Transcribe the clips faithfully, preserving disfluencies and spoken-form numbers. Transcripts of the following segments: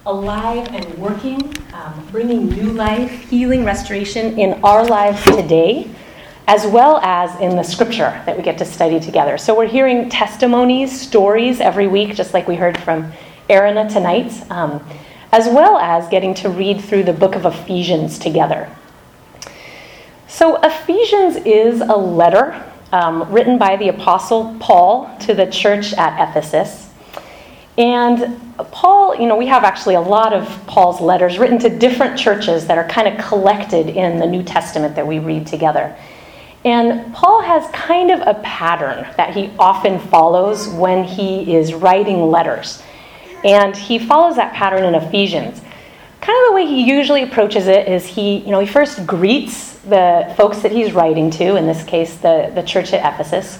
alive and working, um, bringing new life, healing, restoration in our lives today, as well as in the scripture that we get to study together. So we're hearing testimonies, stories every week, just like we heard from Arina tonight, um, as well as getting to read through the book of Ephesians together. So Ephesians is a letter um, written by the Apostle Paul to the church at Ephesus. And Paul, you know, we have actually a lot of Paul's letters written to different churches that are kind of collected in the New Testament that we read together. And Paul has kind of a pattern that he often follows when he is writing letters. And he follows that pattern in Ephesians. Kind of the way he usually approaches it is he, you know, he first greets the folks that he's writing to, in this case, the, the church at Ephesus.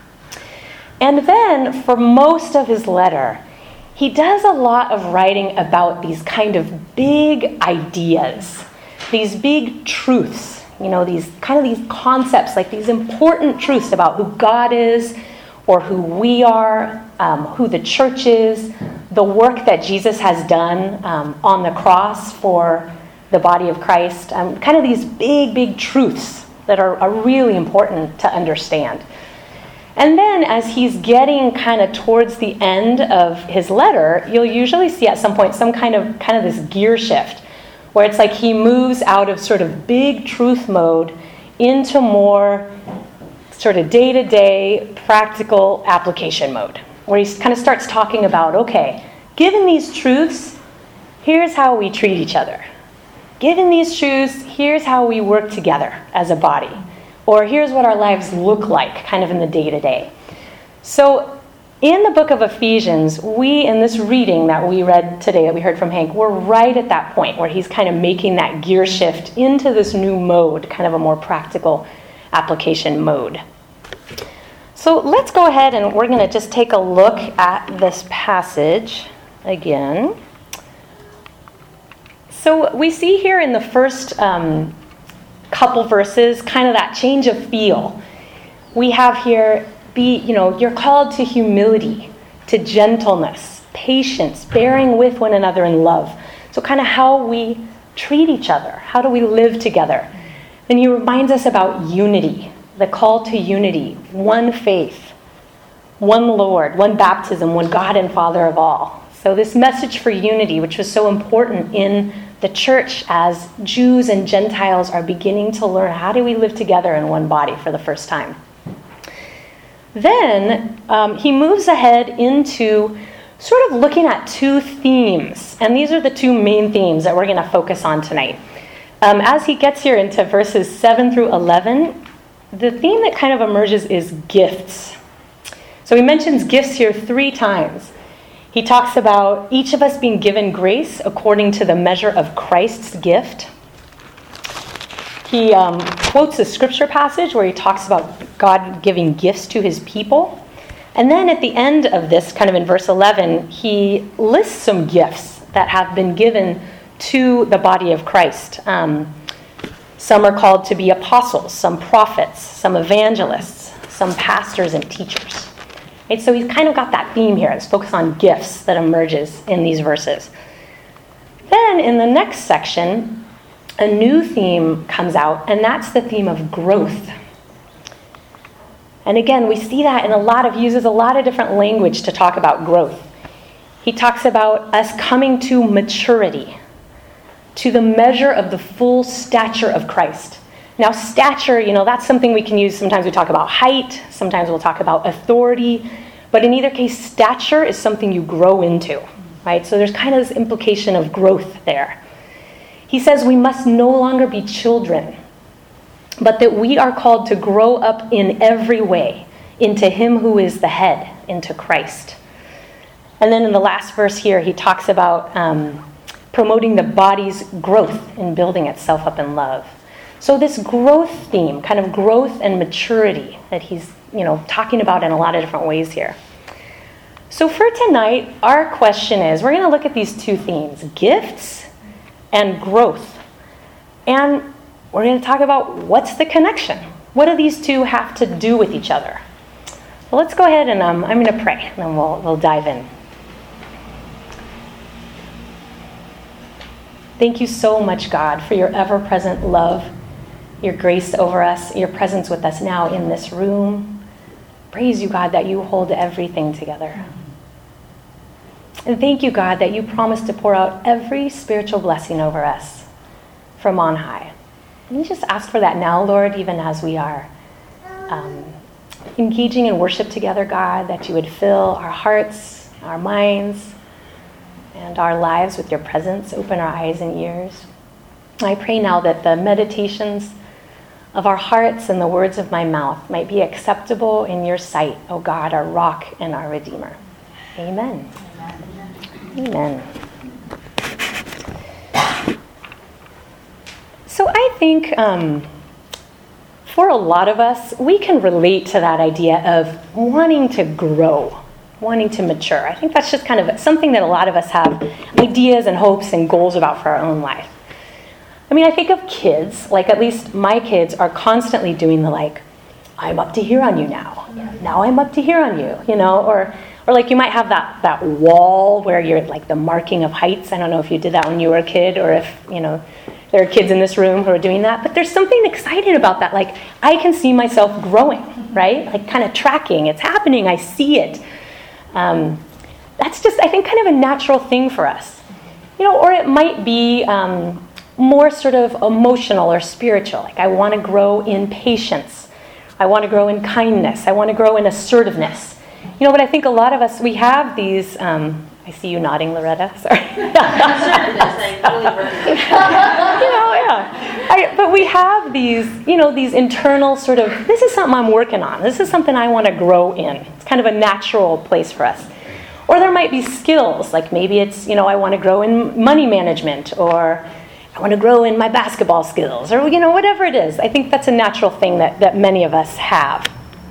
And then, for most of his letter, he does a lot of writing about these kind of big ideas, these big truths, you know, these kind of these concepts, like these important truths about who God is, or who we are, um, who the church is, the work that Jesus has done um, on the cross for the body of Christ, um, kind of these big, big truths that are, are really important to understand. And then as he's getting kind of towards the end of his letter, you'll usually see at some point some kind of kind of this gear shift, where it's like he moves out of sort of big truth mode into more sort of day-to-day practical application mode, where he kind of starts talking about, okay, given these truths, here's how we treat each other. Given these truths, here's how we work together as a body. Or here's what our lives look like, kind of in the day-to-day. So in the book of Ephesians, we, in this reading that we read today, that we heard from Hank, we're right at that point where he's kind of making that gear shift into this new mode, kind of a more practical application mode. So let's go ahead and we're going to just take a look at this passage again. So we see here in the first um, couple verses, kind of that change of feel. We have here, be, you know, you're called to humility, to gentleness, patience, bearing with one another in love. So kind of how we treat each other. How do we live together? And he reminds us about unity, the call to unity, one faith, one Lord, one baptism, one God and Father of all. So this message for unity, which was so important in the church as Jews and Gentiles are beginning to learn how do we live together in one body for the first time. Then um, he moves ahead into sort of looking at two themes. And these are the two main themes that we're going to focus on tonight. Um, as he gets here into verses seven through eleven, the theme that kind of emerges is gifts. So he mentions gifts here three times. He talks about each of us being given grace according to the measure of Christ's gift. He um, quotes a scripture passage where he talks about God giving gifts to his people. And then at the end of this, kind of in verse eleven, he lists some gifts that have been given to the body of Christ. Um, some are called to be apostles, some prophets, some evangelists, some pastors and teachers. Right, so he's kind of got that theme here. It's focused on gifts that emerges in these verses. Then in the next section, a new theme comes out, and that's the theme of growth. And again, we see that in a lot of, uses a lot of different language to talk about growth. He talks about us coming to maturity, to the measure of the full stature of Christ. Now, stature, you know, that's something we can use. Sometimes we talk about height. Sometimes we'll talk about authority. But in either case, stature is something you grow into, right? So there's kind of this implication of growth there. He says we must no longer be children, but that we are called to grow up in every way into him who is the head, into Christ. And then in the last verse here, he talks about um, promoting the body's growth in building itself up in love. So this growth theme, kind of growth and maturity that he's, you know, talking about in a lot of different ways here. So for tonight, our question is, we're going to look at these two themes, gifts and growth. And we're going to talk about what's the connection. What do these two have to do with each other? Well, let's go ahead and um, I'm going to pray, and then we'll, we'll dive in. Thank you so much, God, for your ever-present love, your grace over us, your presence with us now in this room. Praise you, God, that you hold everything together. And thank you, God, that you promise to pour out every spiritual blessing over us from on high. And we just ask for that now, Lord, even as we are um, engaging in worship together, God, that you would fill our hearts, our minds, and our lives with your presence. Open our eyes and ears. I pray now that the meditations of our hearts and the words of my mouth might be acceptable in your sight, O God, our rock and our Redeemer. Amen. Amen. So I think um, for a lot of us, we can relate to that idea of wanting to grow, wanting to mature. I think that's just kind of something that a lot of us have ideas and hopes and goals about for our own life. I mean, I think of kids, like at least my kids are constantly doing the like, I'm up to here on you now. Now I'm up to here on you, you know, or or like you might have that, that wall where you're like the marking of heights. I don't know if you did that when you were a kid or if, you know, there are kids in this room who are doing that, but there's something exciting about that. Like I can see myself growing, right? Like kind of tracking, it's happening, I see it. Um, that's just, I think, kind of a natural thing for us, you know, or it might be um, more sort of emotional or spiritual. Like I want to grow in patience. I want to grow in kindness. I want to grow in assertiveness. You know, but I think a lot of us, we have these, um, I see you nodding, Loretta, sorry. Assertiveness, I totally recognize. You know, yeah. I, but we have these, you know, these internal sort of, this is something I'm working on. This is something I want to grow in. It's kind of a natural place for us. Or there might be skills, like maybe it's, you know, I want to grow in money management, or I want to grow in my basketball skills, or, you know, whatever it is. I think that's a natural thing that, that many of us have.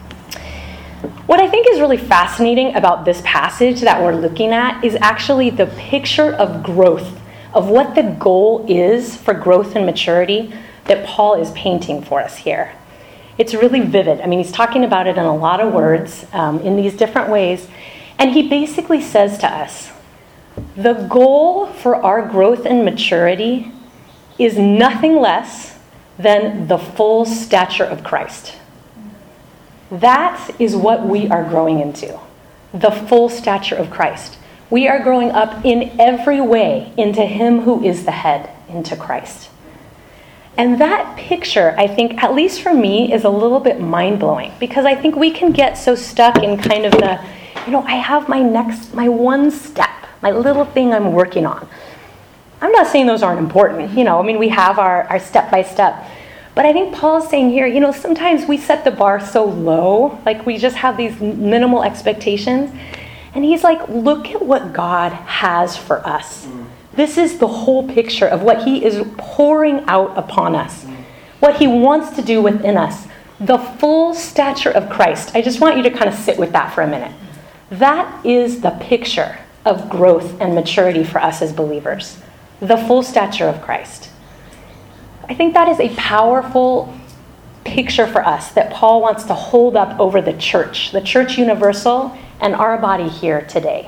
What I think is really fascinating about this passage that we're looking at is actually the picture of growth, of what the goal is for growth and maturity that Paul is painting for us here. It's really vivid. I mean, he's talking about it in a lot of words um, in these different ways. And he basically says to us, the goal for our growth and maturity is nothing less than the full stature of Christ. That is what we are growing into, the full stature of Christ. We are growing up in every way into him who is the head, into Christ. And that picture, I think, at least for me, is a little bit mind-blowing, because I think we can get so stuck in kind of the, you know, I have my next, my one step, my little thing I'm working on. I'm not saying those aren't important, you know, I mean, we have our, our step-by-step. But I think Paul's saying here, you know, sometimes we set the bar so low, like we just have these minimal expectations. And he's like, look at what God has for us. Mm. This is the whole picture of what he is pouring out upon us, mm. what he wants to do within us, the full stature of Christ. I just want you to kind of sit with that for a minute. That is the picture of growth and maturity for us as believers, the full stature of Christ. I think that is a powerful picture for us that Paul wants to hold up over the church, the church universal, and our body here today.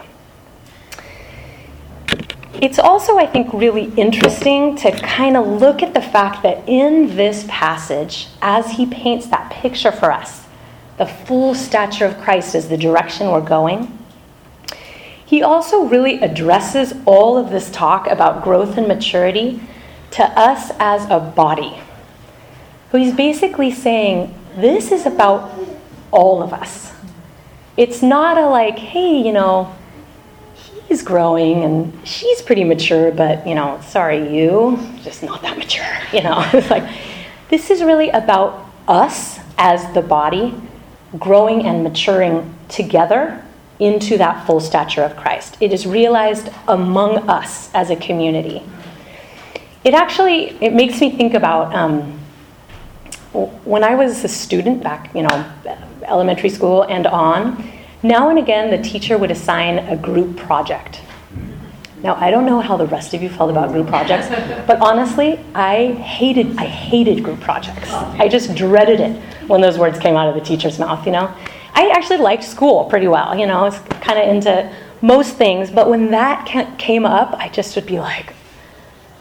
It's also, I think, really interesting to kind of look at the fact that in this passage, as he paints that picture for us, the full stature of Christ is the direction we're going, he also really addresses all of this talk about growth and maturity to us as a body. So he's basically saying, this is about all of us. It's not a like, hey, you know, he's growing and she's pretty mature, but, you know, sorry, you, just not that mature, you know. It's like, this is really about us as the body growing and maturing together into that full stature of Christ. It is realized among us as a community. It actually, it makes me think about um, when I was a student back, you know, elementary school and on, now and again the teacher would assign a group project. Now, I don't know how the rest of you felt about group projects, but honestly, I hated, I hated group projects. I just dreaded it when those words came out of the teacher's mouth, you know. I actually liked school pretty well, you know, I was kind of into most things, but when that came up, I just would be like,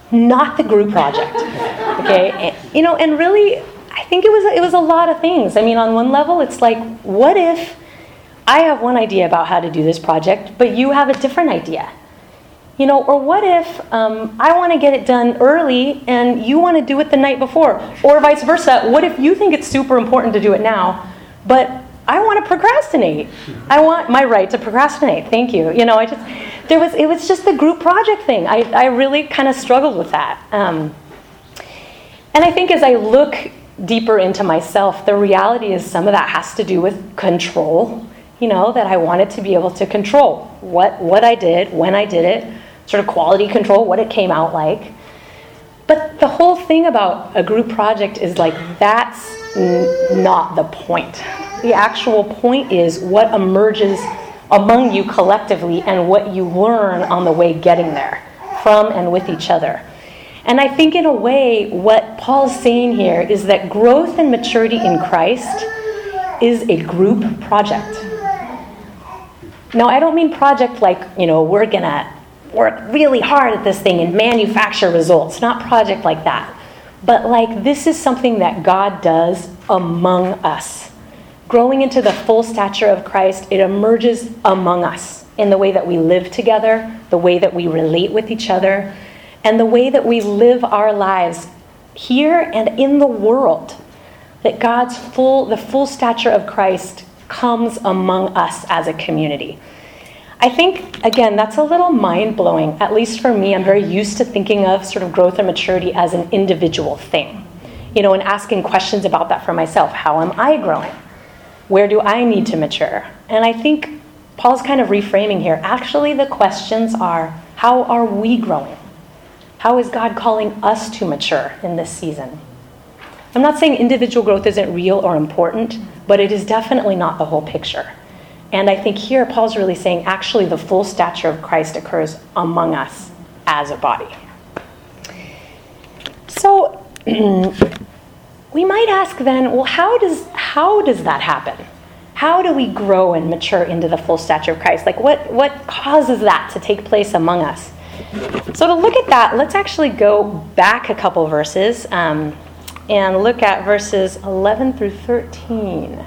not the group project. Okay, and, you know, and really, I think it was it was a lot of things. I mean, on one level, it's like, what if I have one idea about how to do this project, but you have a different idea? You know, or what if um, I want to get it done early and you want to do it the night before? Or vice versa. What if you think it's super important to do it now, but I want to procrastinate? I want my right to procrastinate. Thank you. You know, I just, there was, it was just the group project thing. I, I really kind of struggled with that. Um, and I think as I look deeper into myself, the reality is some of that has to do with control. You know, that I wanted to be able to control what, what I did, when I did it, sort of quality control, what it came out like. But the whole thing about a group project is like, that's n- not the point. The actual point is what emerges among you collectively and what you learn on the way getting there from and with each other. And I think in a way, what Paul's saying here is that growth and maturity in Christ is a group project. Now, I don't mean project like, you know, we're going to work really hard at this thing and manufacture results. Not project like that. But like, this is something that God does among us. Growing into the full stature of Christ, it emerges among us in the way that we live together, the way that we relate with each other, and the way that we live our lives here and in the world. That God's full, the full stature of Christ comes among us as a community. I think, again, that's a little mind-blowing, at least for me. I'm very used to thinking of sort of growth and maturity as an individual thing, you know, and asking questions about that for myself. How am I growing? Where do I need to mature? And I think Paul's kind of reframing here. Actually, the questions are, how are we growing? How is God calling us to mature in this season? I'm not saying individual growth isn't real or important, but it is definitely not the whole picture. And I think here Paul's really saying actually the full stature of Christ occurs among us as a body. So we might ask then, well, how does how does that happen? How do we grow and mature into the full stature of Christ? Like what, what causes that to take place among us? So to look at that, let's actually go back a couple verses. Um, And look at verses eleven through thirteen.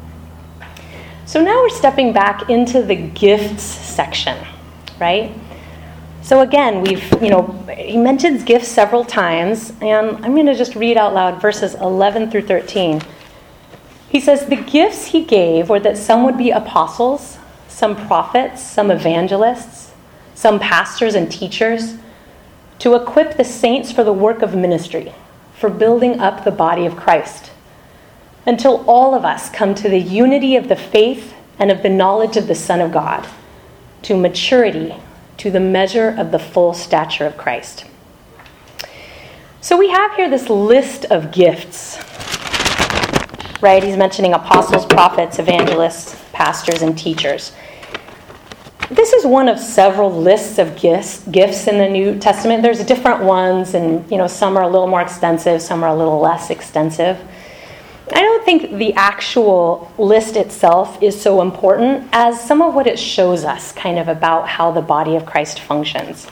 So now we're stepping back into the gifts section, right? So again, we've, you know, he mentions gifts several times, and I'm going to just read out loud verses eleven through thirteen. He says, the gifts he gave were that some would be apostles, some prophets, some evangelists, some pastors and teachers, to equip the saints for the work of ministry, for building up the body of Christ, until all of us come to the unity of the faith and of the knowledge of the Son of God, to maturity, to the measure of the full stature of Christ. So we have here this list of gifts, right? He's mentioning apostles, prophets, evangelists, pastors, and teachers. This is one of several lists of gifts, gifts in the New Testament. There's different ones, and you know, some are a little more extensive, some are a little less extensive. I don't think the actual list itself is so important as some of what it shows us kind of about how the body of Christ functions.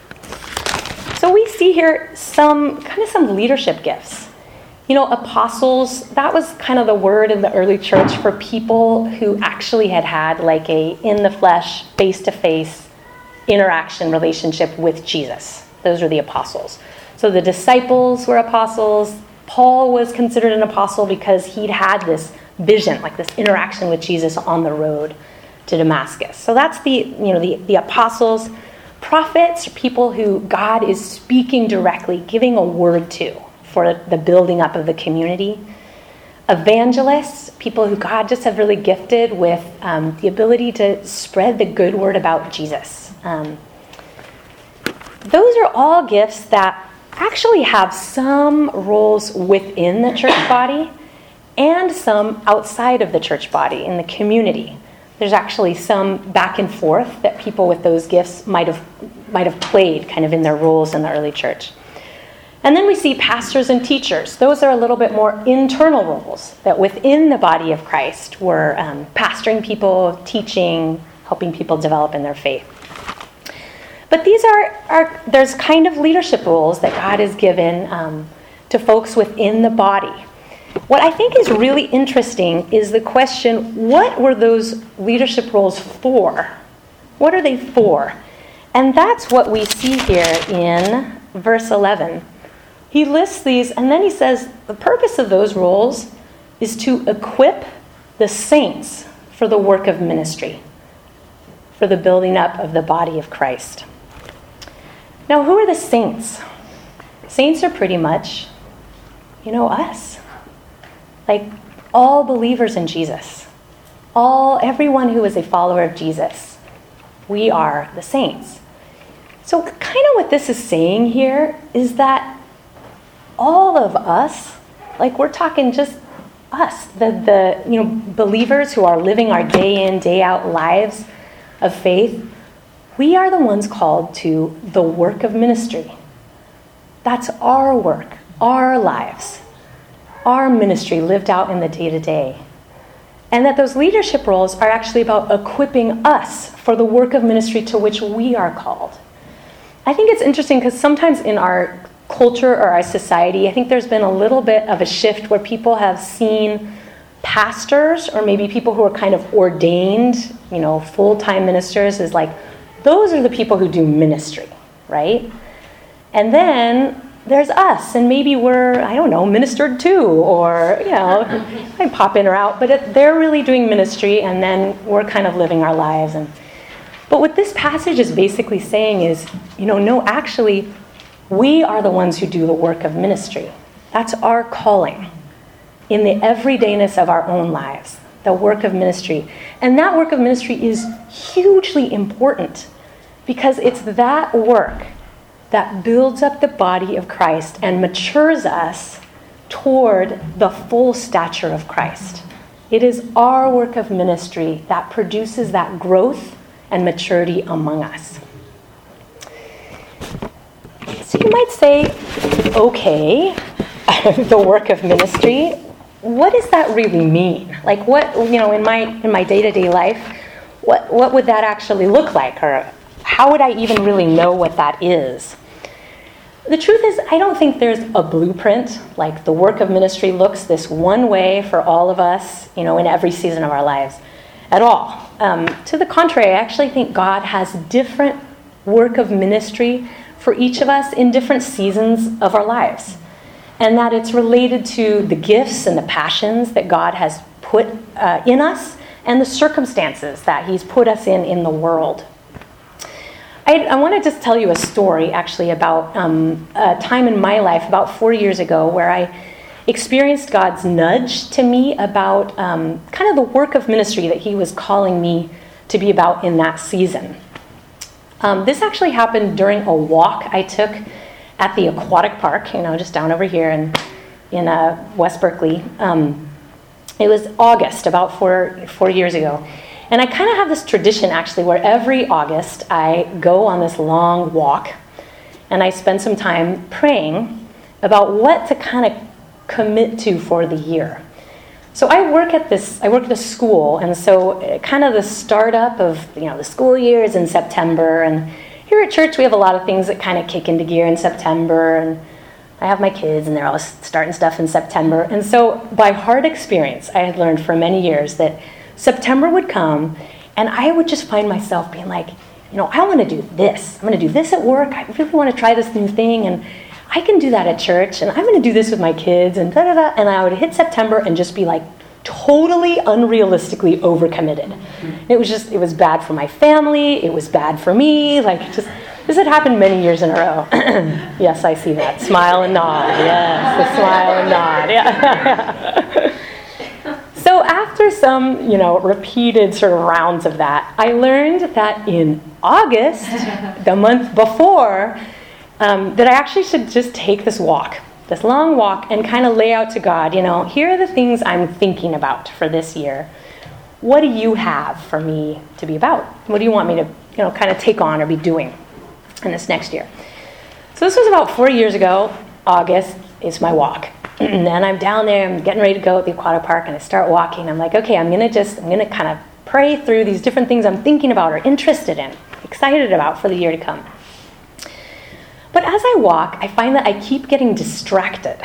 So we see here some kind of some leadership gifts. You know, apostles, that was kind of the word in the early church for people who actually had had like a in-the-flesh, face-to-face interaction relationship with Jesus. Those are the apostles. So the disciples were apostles. Paul was considered an apostle because he'd had this vision, like this interaction with Jesus on the road to Damascus. So that's the, you know, the, the apostles. Prophets are people who God is speaking directly, giving a word to for the building up of the community. Evangelists, people who God just have really gifted with um, the ability to spread the good word about Jesus. Um, those are all gifts that actually have some roles within the church body and some outside of the church body in the community. There's actually some back and forth that people with those gifts might have might have played kind of in their roles in the early church. And then we see pastors and teachers. Those are a little bit more internal roles that within the body of Christ were um, pastoring people, teaching, helping people develop in their faith. But these are, are there's kind of leadership roles that God has given um, to folks within the body. What I think is really interesting is the question, what were those leadership roles for? What are they for? And that's what we see here in verse eleven. He lists these, and then he says the purpose of those roles is to equip the saints for the work of ministry, for the building up of the body of Christ. Now, who are the saints? Saints are pretty much, you know, us. Like all believers in Jesus. All, everyone who is a follower of Jesus. We are the saints. So kind of what this is saying here is that all of us, like we're talking just us, the, the you know believers who are living our day in, day out lives of faith, we are the ones called to the work of ministry. That's our work, our lives, our ministry lived out in the day-to-day. And that those leadership roles are actually about equipping us for the work of ministry to which we are called. I think it's interesting because sometimes in our culture or our society, I think there's been a little bit of a shift where people have seen pastors or maybe people who are kind of ordained, you know, full-time ministers as like, those are the people who do ministry, right? And then there's us, and maybe we're, I don't know, ministered to, or, you know, I pop in or out, but it, they're really doing ministry, and then we're kind of living our lives. And But what this passage is basically saying is, you know, no, actually, we are the ones who do the work of ministry. That's our calling in the everydayness of our own lives, the work of ministry. And that work of ministry is hugely important because it's that work that builds up the body of Christ and matures us toward the full stature of Christ. It is our work of ministry that produces that growth and maturity among us. So you might say, okay, the work of ministry, what does that really mean? Like what, you know, in my in my day-to-day life, what what would that actually look like? Or how would I even really know what that is? The truth is, I don't think there's a blueprint, like the work of ministry looks this one way for all of us, you know, in every season of our lives at all. Um, to the contrary, I actually think God has different work of ministry for each of us in different seasons of our lives. And that it's related to the gifts and the passions that God has put uh, in us and the circumstances that he's put us in in the world. I, I want to just tell you a story, actually, about um, a time in my life about four years ago where I experienced God's nudge to me about um, kind of the work of ministry that he was calling me to be about in that season. Um, this actually happened during a walk I took at the aquatic park, you know, just down over here in, in uh, West Berkeley. Um, it was August, about four, four years ago. And I kind of have this tradition, actually, where every August I go on this long walk and I spend some time praying about what to kind of commit to for the year. So I work at this, I work at a school, and so kind of the startup of, you know, the school year is in September, and here at church we have a lot of things that kind of kick into gear in September, and I have my kids and they're all starting stuff in September. And so by hard experience, I had learned for many years that September would come, and I would just find myself being like, you know, I want to do this. I'm going to do this at work. I really want to try this new thing, and I can do that at church, and I'm going to do this with my kids, and da da da. And I would hit September and just be like totally unrealistically overcommitted. It was just, it was bad for my family. It was bad for me. Like, just, this had happened many years in a row. Yes, I see that. Smile and nod. Yes, the smile and nod. Yeah. So after some, you know, repeated sort of rounds of that, I learned that in August, the month before, um, that I actually should just take this walk, this long walk, and kind of lay out to God, you know, here are the things I'm thinking about for this year. What do you have for me to be about? What do you want me to, you know, kind of take on or be doing in this next year? So this was about four years ago. August is my walk. And I'm down there, I'm getting ready to go at the aquatic park, and I start walking. I'm like, okay, I'm going to just, I'm going to kind of pray through these different things I'm thinking about or interested in, excited about for the year to come. as I walk, I find that I keep getting distracted.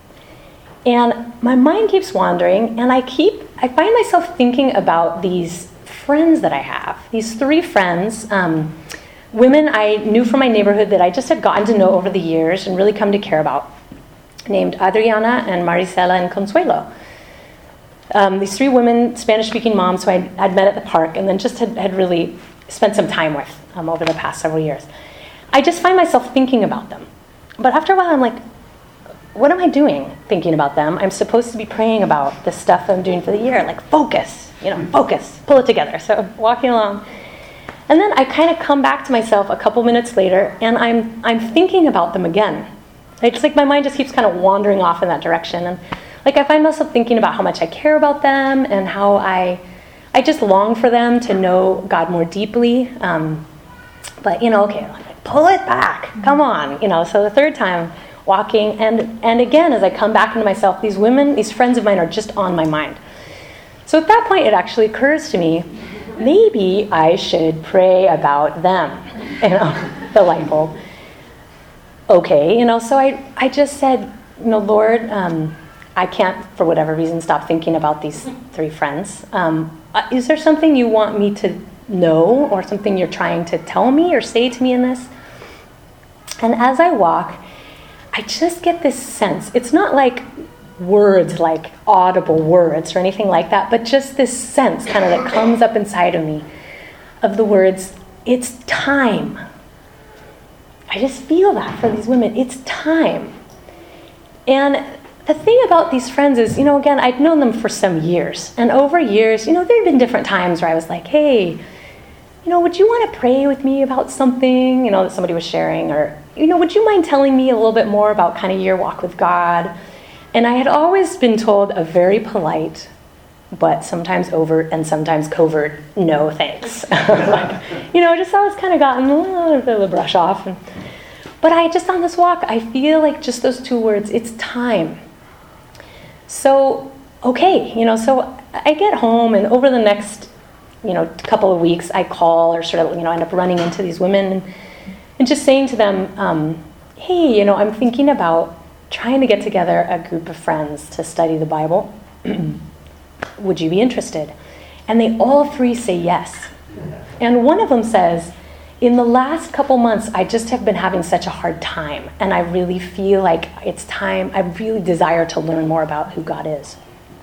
And my mind keeps wandering, and I keep, I find myself thinking about these friends that I have. These three friends, um, women I knew from my neighborhood that I just had gotten to know over the years and really come to care about, named Adriana and Marisela and Consuelo. Um, these three women, Spanish-speaking moms who I'd, I'd met at the park and then just had, had really spent some time with um, over the past several years. I just find myself thinking about them. But after a while, I'm like, what am I doing thinking about them? I'm supposed to be praying about the stuff I'm doing for the year. Like, focus, you know, focus, pull it together. So I'm walking along. And then I kind of come back to myself a couple minutes later, and I'm I'm thinking about them again. It's like my mind just keeps kind of wandering off in that direction. And like I find myself thinking about how much I care about them and how I I just long for them to know God more deeply. Um, but, you know, okay, I'm like, pull it back. Come on. You know, so the third time walking, and, and again, as I come back into myself, these women, these friends of mine are just on my mind. So at that point, it actually occurs to me, maybe I should pray about them, you know, the light bulb. Okay, you know, so I, I just said, you know, Lord, um, I can't, for whatever reason, stop thinking about these three friends. Um, is there something you want me to know or something you're trying to tell me or say to me in this? And as I walk, I just get this sense. It's not like words, like audible words or anything like that, but just this sense kind of that comes up inside of me of the words, it's time. I just feel that for these women. It's time. And the thing about these friends is, you know, again, I'd known them for some years. And over years, you know, there had been different times where I was like, hey, you know, would you want to pray with me about something, you know, that somebody was sharing? Or, you know, would you mind telling me a little bit more about kind of your walk with God? And I had always been told a very polite, but sometimes overt and sometimes covert, no thanks. Like, you know, just always kind of gotten a little bit of a brush off. And, but I just on this walk, I feel like just those two words, it's time. So, okay, you know, so I get home, and over the next, you know, couple of weeks, I call or sort of, you know, end up running into these women and, and just saying to them, um, hey, you know, I'm thinking about trying to get together a group of friends to study the Bible. Would you be interested? And they all three say yes. And one of them says, in the last couple months, I just have been having such a hard time, and I really feel like it's time, I really desire to learn more about who God is.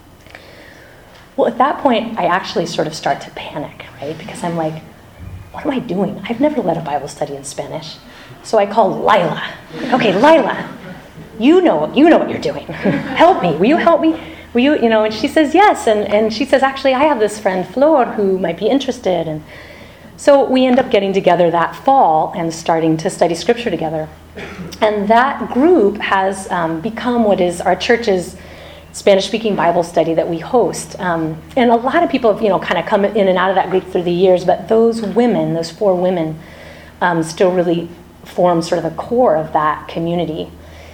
Well, at that point, I actually sort of start to panic, right? Because I'm like, what am I doing? I've never led a Bible study in Spanish. So I call Lila. Okay, Lila, you know, you know what you're doing. Help me. Will you help me? Will you, you know, and she says yes. And, and she says, actually, I have this friend, Flor, who might be interested. And so we end up getting together that fall and starting to study Scripture together. And that group has um, become what is our church's Spanish-speaking Bible study that we host. Um, and a lot of people have, you know, kind of come in and out of that group through the years, but those women, those four women, um, still really form sort of the core of that community.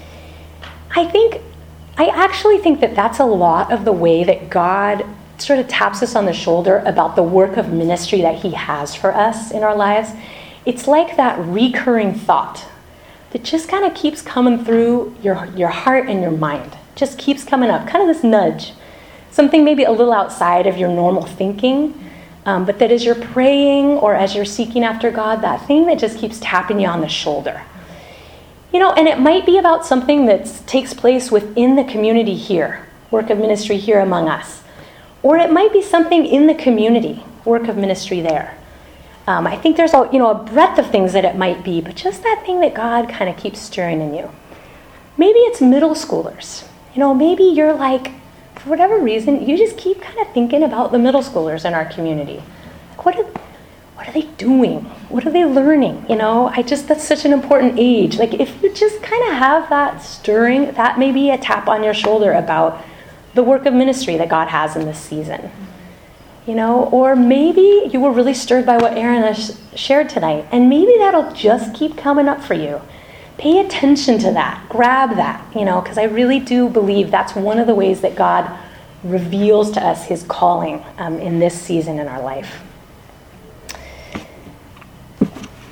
I think, I actually think that that's a lot of the way that God sort of taps us on the shoulder about the work of ministry that he has for us in our lives. It's like that recurring thought that just kind of keeps coming through your, your heart and your mind. Just keeps coming up, kind of this nudge, something maybe a little outside of your normal thinking, um, but that as you're praying or as you're seeking after God, that thing that just keeps tapping you on the shoulder. You know, and it might be about something that takes place within the community here, work of ministry here among us, or it might be something in the community, work of ministry there. Um, I think there's a, you know, a breadth of things that it might be, but just that thing that God kind of keeps stirring in you. Maybe it's middle schoolers. You know, maybe you're like, for whatever reason, you just keep kind of thinking about the middle schoolers in our community. Like, what are, what are they doing? What are they learning? You know, I just, that's such an important age. Like, if you just kind of have that stirring, that may be a tap on your shoulder about the work of ministry that God has in this season. You know, or maybe you were really stirred by what Aaron has shared tonight, and maybe that'll just keep coming up for you. Pay attention to that. Grab that, you know, because I really do believe that's one of the ways that God reveals to us his calling um, in this season in our life.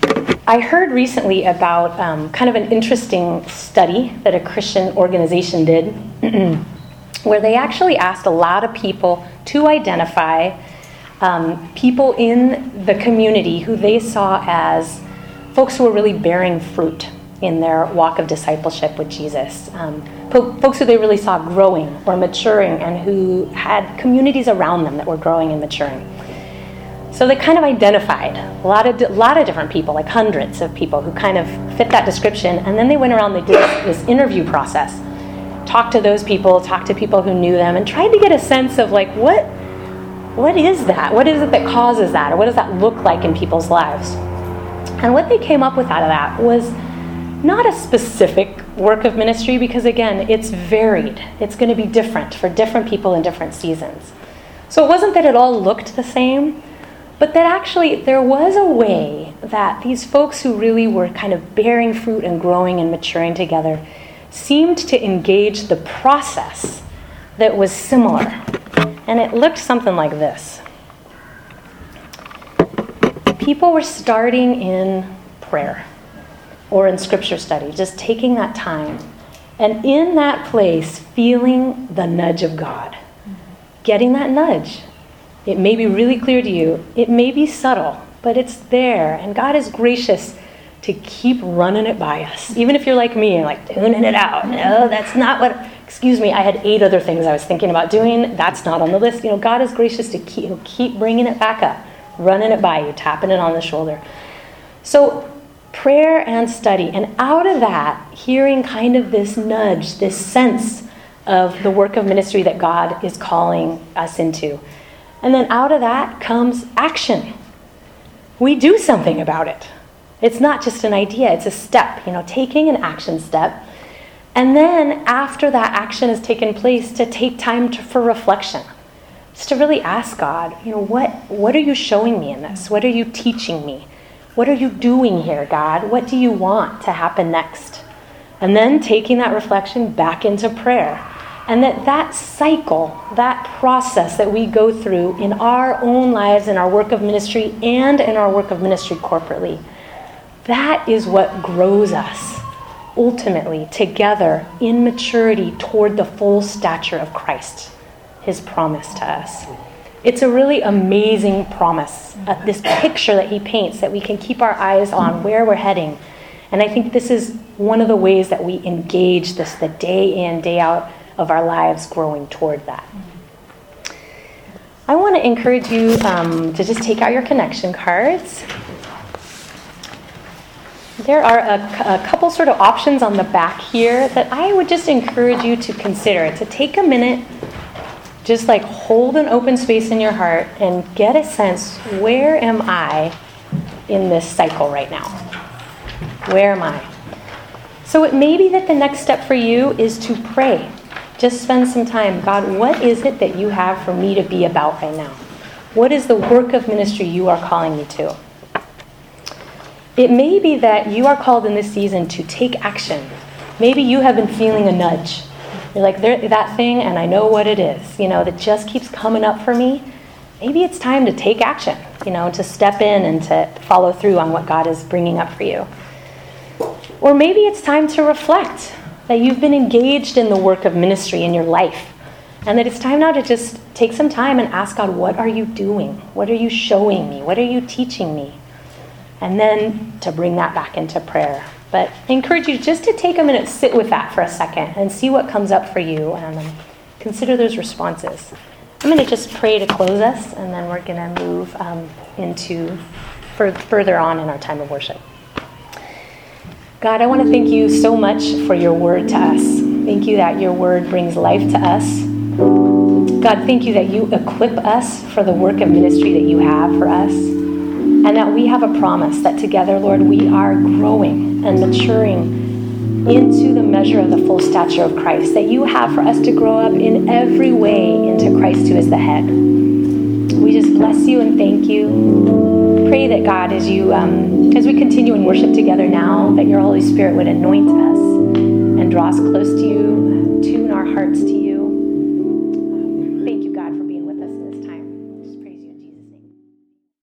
I heard recently about um, kind of an interesting study that a Christian organization did where they actually asked a lot of people to identify um, people in the community who they saw as folks who were really bearing fruit in their walk of discipleship with Jesus. Um, po- folks who they really saw growing or maturing and who had communities around them that were growing and maturing. So they kind of identified a lot of, a lot of different people, like hundreds of people who kind of fit that description. And then they went around, they did this interview process, talked to those people, talked to people who knew them, and tried to get a sense of like, what, what is that? What is it that causes that? Or what does that look like in people's lives? And what they came up with out of that was not a specific work of ministry, because again, it's varied. It's going to be different for different people in different seasons. So it wasn't that it all looked the same, but that actually there was a way that these folks who really were kind of bearing fruit and growing and maturing together seemed to engage the process that was similar. And it looked something like this. People were starting in prayer or in scripture study, just taking that time. And in that place, feeling the nudge of God. Getting that nudge. It may be really clear to you. It may be subtle, but it's there. And God is gracious to keep running it by us. Even if you're like me, you're like tuning it out. No, that's not what, excuse me, I had eight other things I was thinking about doing. That's not on the list. You know, God is gracious to keep, he'll keep bringing it back up, running it by you, tapping it on the shoulder. So prayer and study. And out of that, hearing kind of this nudge, this sense of the work of ministry that God is calling us into. And then out of that comes action. We do something about it. It's not just an idea, it's a step, you know, taking an action step. And then after that action has taken place, to take time to, for reflection. Just to really ask God, you know, what, what are you showing me in this? What are you teaching me? What are you doing here, God? What do you want to happen next? And then taking that reflection back into prayer. And that that cycle, that process that we go through in our own lives, in our work of ministry, and in our work of ministry corporately, that is what grows us ultimately together in maturity toward the full stature of Christ, his promise to us. It's a really amazing promise, uh, this picture that he paints that we can keep our eyes on where we're heading. And I think this is one of the ways that we engage this the day in, day out of our lives growing toward that. I want to encourage you um, to just take out your connection cards. There are a, a couple sort of options on the back here that I would just encourage you to consider, to take a minute, just like hold an open space in your heart and get a sense, where am I in this cycle right now? Where am I? So it may be that the next step for you is to pray. Just spend some time. God, what is it that you have for me to be about right now? What is the work of ministry you are calling me to? It may be that you are called in this season to take action. Maybe you have been feeling a nudge. You're like, there, that thing, and I know what it is, you know, that just keeps coming up for me. Maybe it's time to take action, you know, to step in and to follow through on what God is bringing up for you. Or maybe it's time to reflect that you've been engaged in the work of ministry in your life, and that it's time now to just take some time and ask God, what are you doing? What are you showing me? What are you teaching me? And then to bring that back into prayer. But I encourage you just to take a minute, sit with that for a second, and see what comes up for you, and um, consider those responses. I'm going to just pray to close us, and then we're going to move um, into for, further on in our time of worship. God, I want to thank you so much for your word to us. Thank you that your word brings life to us. God, thank you that you equip us for the work of ministry that you have for us. And that we have a promise that together, Lord, we are growing and maturing into the measure of the full stature of Christ. That you have for us to grow up in every way into Christ who is the head. We just bless you and thank you. Pray that God, as you um, as we continue in worship together now, that your Holy Spirit would anoint us and draw us close to you, tune our hearts to you.